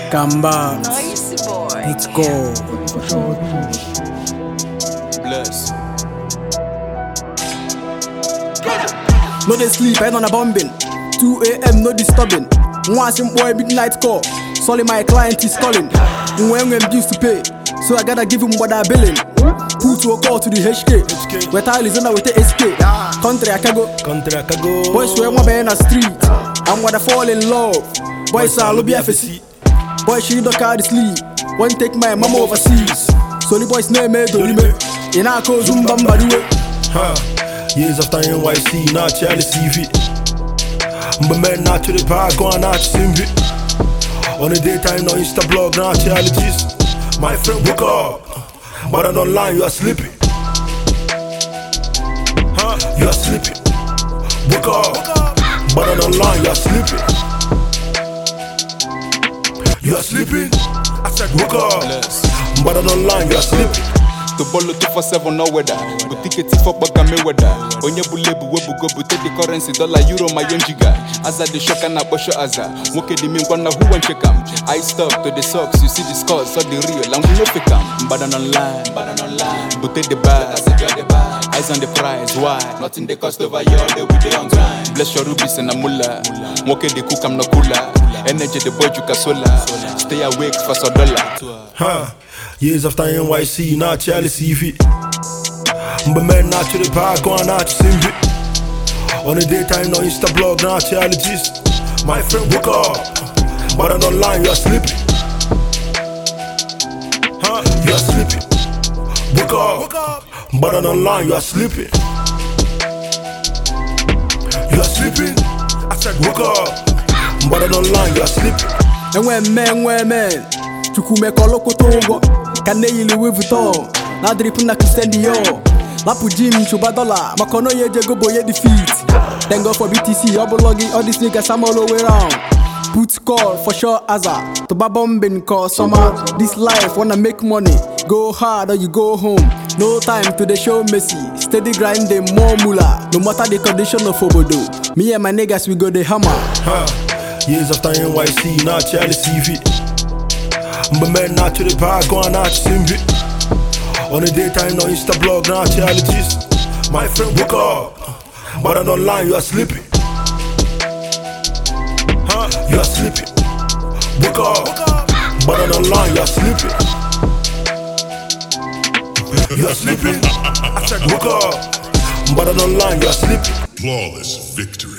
Gamba, Nice boy. let's go. Bless. No dey sleep, head on a bombing. 2 a.m. no disturbing. Once in boy midnight call. Sorry my client is calling. When bills to pay, so I gotta give him what I billing. Put to a call to the HK. Where tile is on with the SK. Country I can go. Boys swear my in the street. I'm gonna fall in love. Boys are lobby FSC. Boys she don't carry sleep. One take my mama overseas. So the boys name me Dorime. In our cause Zumbamba do it. Years after NYC, now Charlie CV. But man, not to the park, going out to Simbi. On the daytime, no Insta blog, now Charlie G's. My friend woke up, but on online, you are sleeping. You are sleeping. Woke up, but on online, you are sleeping. You are sleeping. I said, woke up, but on online, you are sleeping. To bolo 247 no weather. Boutique for Baka Mayweather. Onye bulebu webu go bute the currency dollar euro my giga. Aza the shock and abosho aza. Woke the min kwana who want check am. I stop to the socks, you see the scores, so the real and we no fake am. But online. Bute the bag. Eyes on the prize, why? Nothing they cost over here, they with the on grind. Bless your rubies and a mullah. Woke the cook am no cooler. Energy the boy you sola. Stay awake for so dollar. Years after NYC, now Charlie CV. But man, not to the park, going out to Simbi. On the daytime, no Insta blog, now Charlie G's. My friend woke up, but on online, you are sleeping. You are sleeping. Woke up, but on online, you are sleeping. You are sleeping. I said woke up, but on online, you are sleeping. And when men, Chukume Koloko Togo, Kanei Louis Vuitton, Nadripuna Christian Dior, Lapu Jim, Chubadola, Makono Yego Boye defeat. Thank God for BTC, Obologi, all these niggas I'm all the way around. Put call for sure Aza, to Babombin call summer. This life wanna make money, go hard or you go home. No time to the show messy, steady grinding more moolah. No matter the condition of Obodo, me and my niggas we go the hammer. Years after NYC, now Charlie CV. But man, not to the park, going out to Simbi. On the daytime, no Insta blog, now Charlie G's. My friend woke up, but on online, you are sleeping. You are sleeping. Woke up, but on online, you are sleeping. You are sleeping. I said woke up, but on online, you are sleeping. Flawless victory.